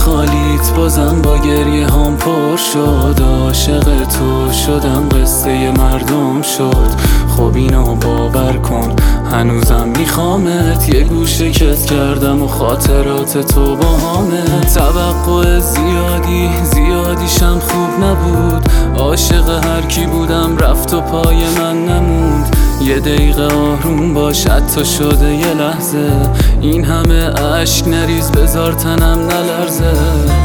خالیت بازم با گریه هم پر شد. عاشق تو شدم قصه مردم شد. خب اینو باور کن هنوزم میخوامت. یه گوشه کت کردم و خاطرات تو با همت. توقع زیادیشم خوب نبود. عاشق هر کی بودم رفت و پای من نموند. یه دقیقه آروم باش حتی شده یه لحظه. این همه عشق نریز بذار تنم نلرزه.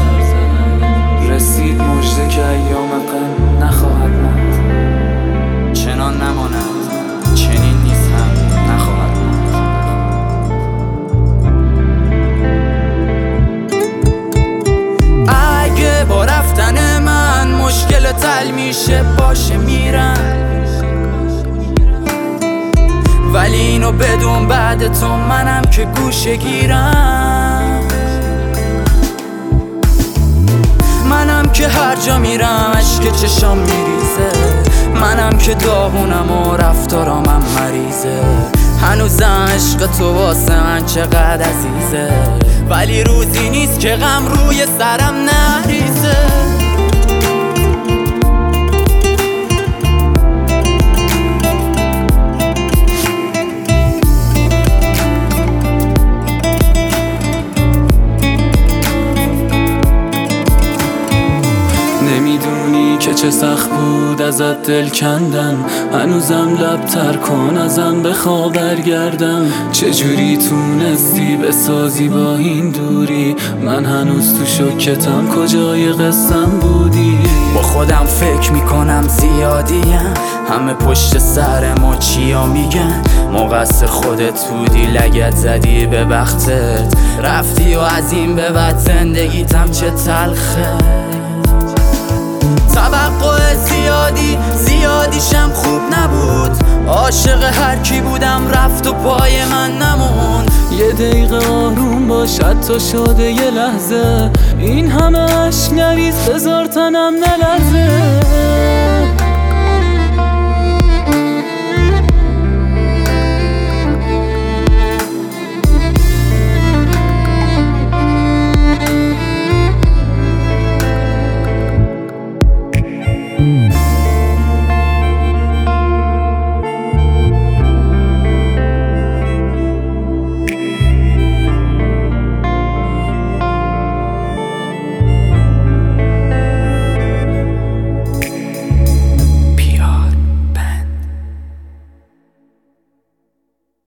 رسید مژده که ایام غم نخواهد ماند. چنان نماند چنین نیست هم نخواهد ماند. اگه با رفتن من مشکل حل میشه باشه میرم، ولی اینو بدون بعد تو منم که گوشه گیرم. منم که هر جا میرم اشک چشام میریزه. منم که داغونم و رفتارامم مریضه. هنوزم عشق تو واسه من چقدر عزیزه، ولی روزی نیست که غم روی سرم نریزه. نمیدونی که چه سخت بود ازت دل کندم. هنوزم لبتر کن ازم بخوا برگردم. چجوری تونستی بسازی با این دوری؟ من هنوز تو شوکتم کجای قصم بودی؟ با خودم فکر میکنم زیادیم، همه پشت سر ما چیا میگن. مقصر خودت بودی لگت زدی به بختت. رفتی و از این به بعد زندگیتم چه تلخه. توقع زیادیشم خوب نبود. عاشق هر کی بودم رفت و پای من نموند. یه دقیقه آروم باش حتی شده یه لحظه. این همه عشق نریز بذار تنم نلرزه.